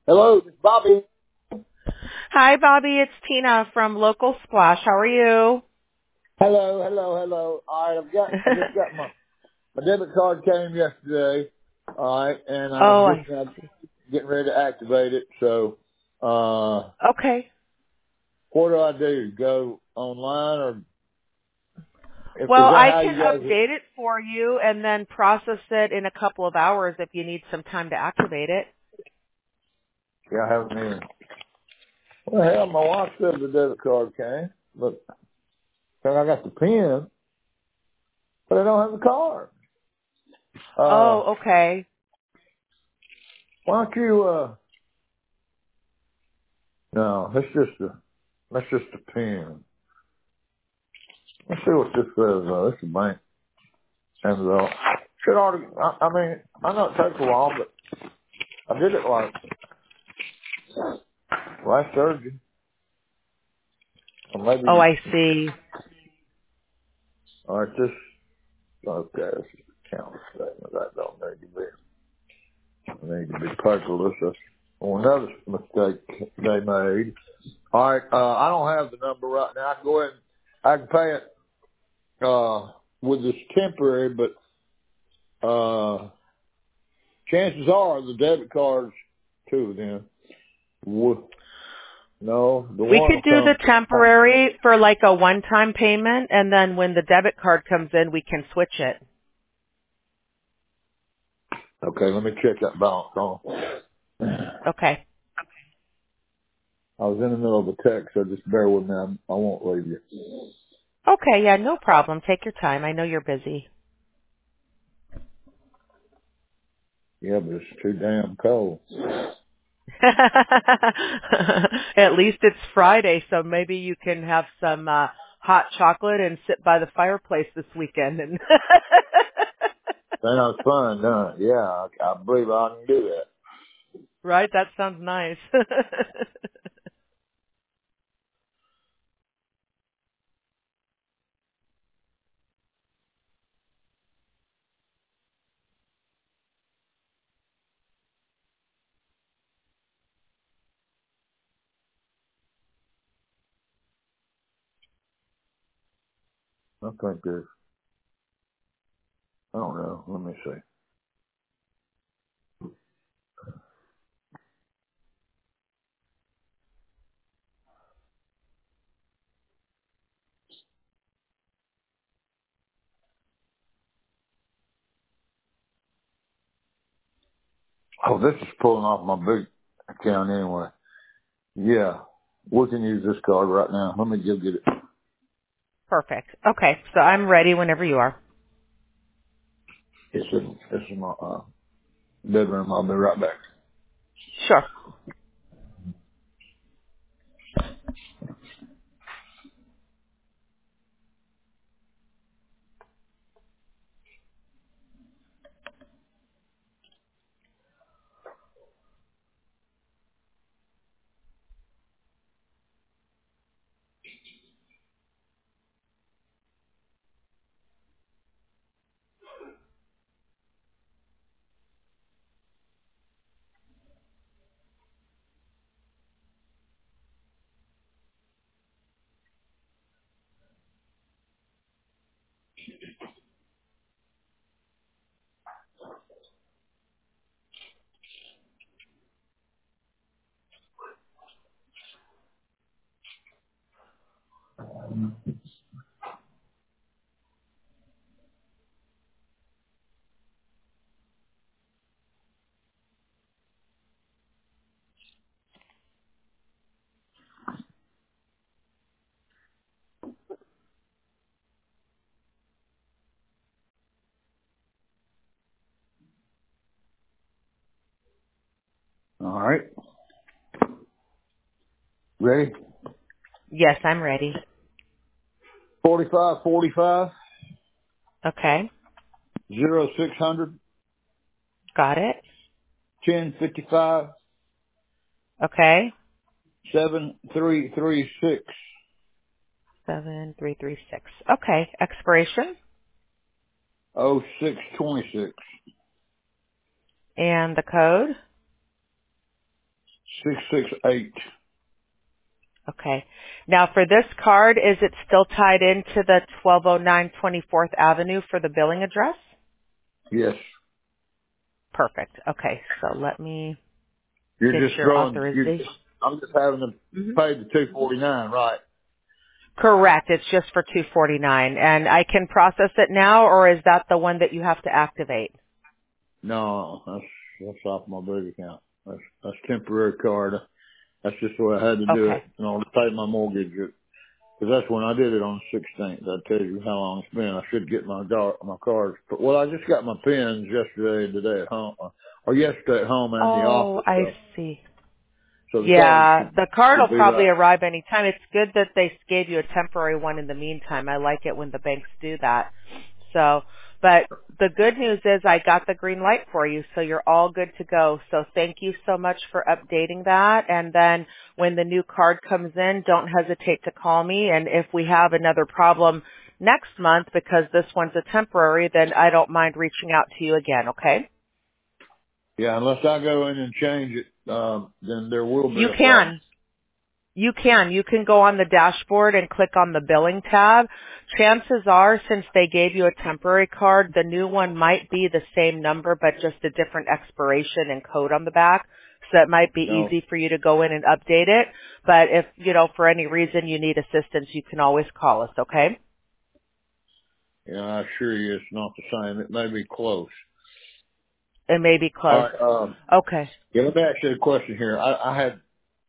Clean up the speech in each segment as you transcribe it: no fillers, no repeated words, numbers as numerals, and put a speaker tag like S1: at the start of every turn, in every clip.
S1: Hello, this is Bobby.
S2: Hi, Bobby. It's Tina from Local Splash. How are you?
S1: Hello. All right, I just got my debit card came yesterday. All right, and I was
S2: Oh, I
S1: just
S2: see.
S1: getting ready to activate it. So,
S2: Okay.
S1: what do I do? Go online, or is
S2: Well,
S1: that
S2: I
S1: how
S2: can
S1: you guys?
S2: update it for you and then process it in a couple of hours if you need some time to activate it.
S1: Yeah, I haven't even. Well, hell, my wife said the debit card came, but then I got the pin, but I don't have the card.
S2: Oh, okay.
S1: Why don't you? No, that's just a pin. Let's see what this says. This is a bank. And should already. I mean, I know it takes a while, but I did it like last Thursday, or maybe.
S2: Oh, I see.
S1: All right, this. Okay, this is the account statement. That don't need to be paperless. That's another mistake they made. All right, I don't have the number right now. I can go ahead. I can pay it with this temporary, but chances are the debit cards too. Then no, the
S2: We
S1: one will
S2: could do the
S1: come.
S2: temporary for like a one-time payment, and then when the debit card comes in, we can switch it.
S1: Okay, let me check that balance on.
S2: Okay.
S1: I was in the middle of a text, so just bear with me. I won't leave you.
S2: Okay, yeah, no problem. Take your time. I know you're busy.
S1: Yeah, but it's too damn cold.
S2: At least it's Friday, so maybe you can have some hot chocolate and sit by the fireplace this weekend. And
S1: Sounds fun, doesn't it? Yeah, I believe I can do that.
S2: right, that sounds nice.
S1: I think there's, I don't know. Let me see. Oh, this is pulling off my big account anyway. Yeah, we can use this card right now. Let me go get it.
S2: Perfect. Okay, so I'm ready whenever you are.
S1: This is my bedroom. I'll be right back.
S2: Sure.
S1: All right, ready?
S2: Yes, I'm ready.
S1: 4545
S2: Okay,
S1: 0600
S2: got it.
S1: 1055
S2: Okay,
S1: 7336
S2: 7336. Okay, expiration
S1: 0626.
S2: and the code.
S1: 668.
S2: Okay. Now for this card, is it still tied into the 1209 24th Avenue for the billing address?
S1: Yes.
S2: Perfect. Okay. So let me get
S1: You're just
S2: your
S1: throwing,
S2: authorization.
S1: I'm just having to
S2: Hmm.
S1: pay the 249, right?
S2: Correct. It's just for 249, and I can process it now, or is that the one that you have to activate?
S1: No, that's off my bank account. That's temporary card. That's just the way I had to do
S2: Okay.
S1: it in order to pay my mortgage. Because that's when I did it on the 16th. I tell you how long it's been. I should get my cards. But, well, I just got my pins yesterday and today at home, or yesterday at home and in the
S2: Oh,
S1: office.
S2: I see.
S1: So the cards
S2: Yeah, the card will
S1: should be
S2: probably
S1: right.
S2: arrive anytime. It's good that they gave you a temporary one in the meantime. I like it when the banks do that. So, but the good news is I got the green light for you, so you're all good to go. So thank you so much for updating that. And then when the new card comes in, don't hesitate to call me. And if we have another problem next month, because this one's a temporary, then I don't mind reaching out to you again, okay?
S1: Yeah, unless I go in and change it, then there will be
S2: You
S1: a problem.
S2: can. You can. You can go on the dashboard and click on the billing tab. Chances are, since they gave you a temporary card, the new one might be the same number, but just a different expiration and code on the back. So it might be
S1: No.
S2: easy for you to go in and update it. But if, for any reason you need assistance, you can always call us, okay?
S1: Yeah, I assure you it's not the same. It may be close.
S2: It may be
S1: All
S2: close.
S1: right.
S2: Okay.
S1: Yeah, let me ask you a question here. I had,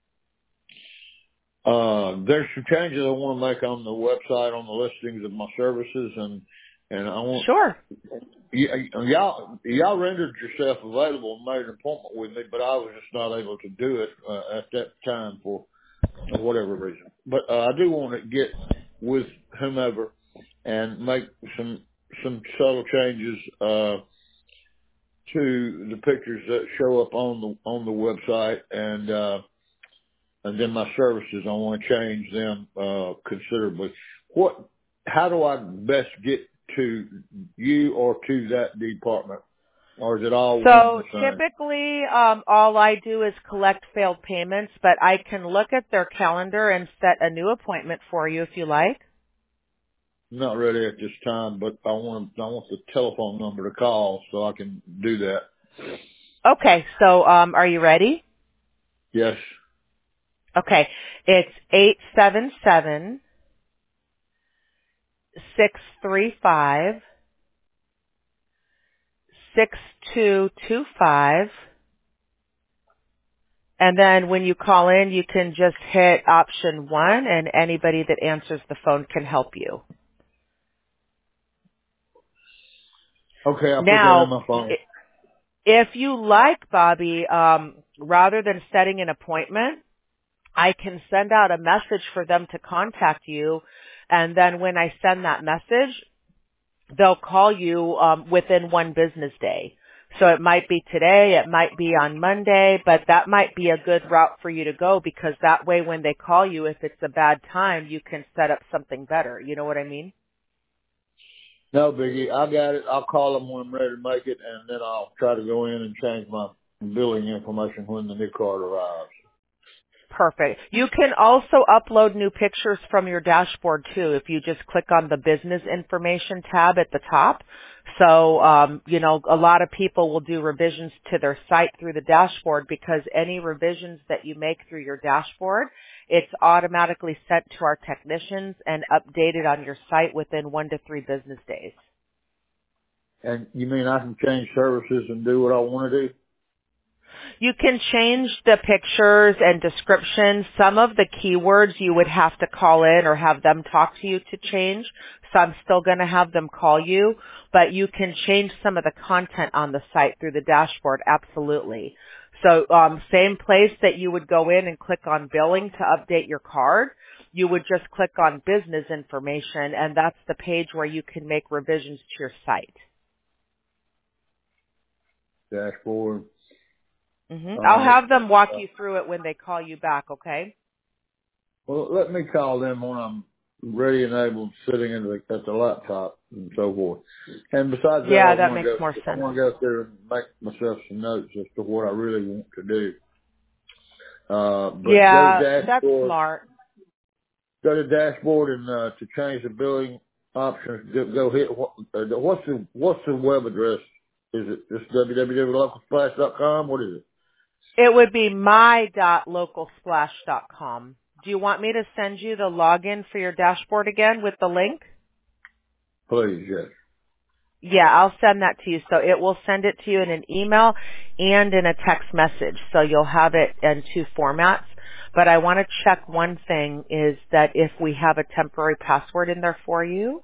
S1: there's some changes I want to make on the website on the listings of my services and I want,
S2: Sure.
S1: y'all rendered yourself available and made an appointment with me, but I was just not able to do it, at that time for whatever reason. But, I do want to get with whomever and make some subtle changes, to the pictures that show up on the website and then my services, I want to change them, considerably. How do I best get to you or to that department? Or is it all one and
S2: So
S1: the same?
S2: typically, all I do is collect failed payments, but I can look at their calendar and set a new appointment for you if you like.
S1: Not ready at this time, but I want the telephone number to call so I can do that.
S2: Okay, so are you ready?
S1: Yes.
S2: Okay, it's 877-635-6225. And then when you call in, you can just hit option 1 and anybody that answers the phone can help you.
S1: Okay, I'll put that in
S2: Now,
S1: my phone.
S2: if you like, Bobby, rather than setting an appointment, I can send out a message for them to contact you. And then when I send that message, they'll call you within one business day. So it might be today, it might be on Monday, but that might be a good route for you to go because that way when they call you, if it's a bad time, you can set up something better. You know what I mean?
S1: No, Biggie, I got it. I'll call them when I'm ready to make it, and then I'll try to go in and change my billing information when the new card arrives.
S2: Perfect. You can also upload new pictures from your dashboard too if you just click on the business information tab at the top. So, a lot of people will do revisions to their site through the dashboard because any revisions that you make through your dashboard, it's automatically sent to our technicians and updated on your site within 1 to 3 business days.
S1: And you mean I can change services and do what I want to do?
S2: You can change the pictures and descriptions. Some of the keywords you would have to call in or have them talk to you to change. So I'm still going to have them call you, but you can change some of the content on the site through the dashboard. Absolutely. So, same place that you would go in and click on billing to update your card. You would just click on business information and that's the page where you can make revisions to your site.
S1: Dashboard. All
S2: I'll
S1: right.
S2: have them walk you through it when they call you back, okay?
S1: Well, let me call them when I'm ready and able, sitting at the laptop and so forth. And besides that,
S2: Yeah, that makes more
S1: I
S2: sense.
S1: want to go up there and make myself some notes as to what I really want to do. But go
S2: Yeah,
S1: to
S2: that's
S1: dashboard.
S2: smart.
S1: Go to dashboard and to change the billing options. Go hit what's the web address? Is it just www.localsplash.com? What is it?
S2: It would be my.localsplash.com. Do you want me to send you the login for your dashboard again with the link?
S1: Please, yes.
S2: Yeah, I'll send that to you. So it will send it to you in an email and in a text message. So you'll have it in two formats. But I want to check one thing is that if we have a temporary password in there for you.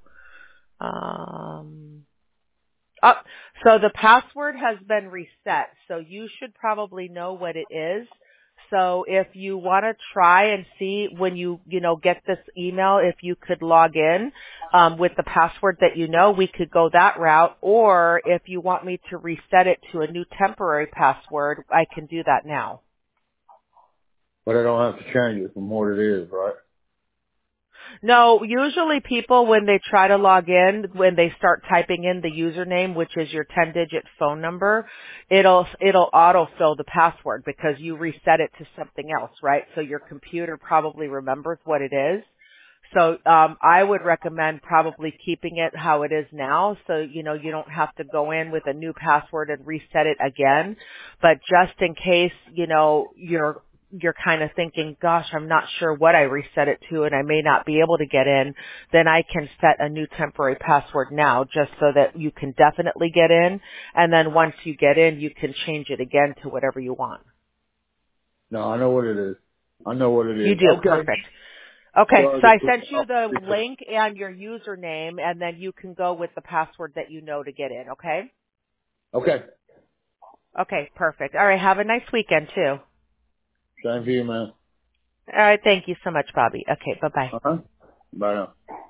S2: Oh, so the password has been reset. So you should probably know what it is. So if you want to try and see when you get this email, if you could log in with the password that you know, we could go that route. Or if you want me to reset it to a new temporary password, I can do that now.
S1: But I don't have to change it from what it is, right?
S2: No, usually people, when they try to log in, when they start typing in the username, which is your 10-digit phone number, it'll autofill the password because you reset it to something else, right? So your computer probably remembers what it is. So I would recommend probably keeping it how it is now, so you don't have to go in with a new password and reset it again. But just in case you're kind of thinking, gosh, I'm not sure what I reset it to and I may not be able to get in, then I can set a new temporary password now just so that you can definitely get in. And then once you get in, you can change it again to whatever you want.
S1: No, I know what it is. I know what it
S2: You
S1: is.
S2: do.
S1: Okay.
S2: Perfect. Okay,
S1: Sorry
S2: so
S1: to
S2: I
S1: put
S2: sent you the
S1: off.
S2: link and your username, and then you can go with the password that you know to get in, okay?
S1: Okay.
S2: Okay, perfect. All right, have a nice weekend, too.
S1: Same to you, man.
S2: All right, thank you so much, Bobby. Okay, bye-bye.
S1: Uh-huh. Bye now.